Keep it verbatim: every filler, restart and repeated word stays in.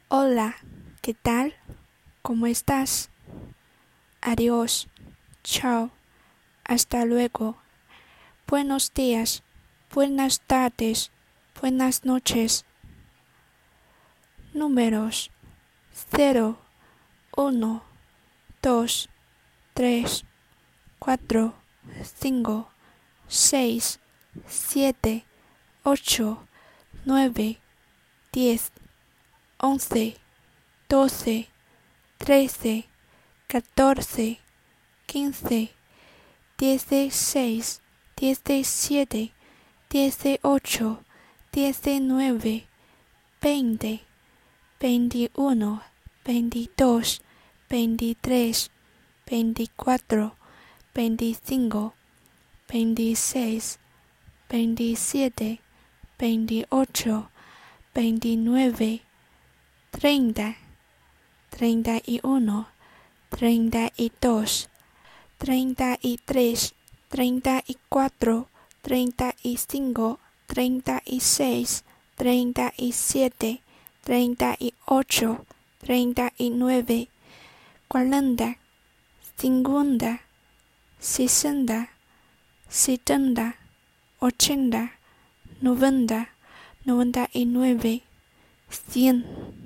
Hola, ¿qué tal? ¿Cómo estás? Adiós, chao, hasta luego. Buenos días, buenas tardes, buenas noches. Números cero, uno, dos, tres, cuatro, cinco, seis, siete, ocho, nueve, diez, once, doce, trece, catorce, quince, dieciséis, diecisiete, dieciocho, diecinueve, veinte, veintiuno, veintidós, veintitrés, veinticuatro, veinticinco, veintiséis, veintisiete, veintiocho, veintinueve, treinta, treinta y uno, treinta y dos, treinta y tres, treinta y cuatro, treinta y cinco, treinta y seis, treinta y siete, treinta y ocho, treinta y nueve, cuarenta, cincuenta, sesenta, setenta, ochenta, noventa, noventa y nueve, cien.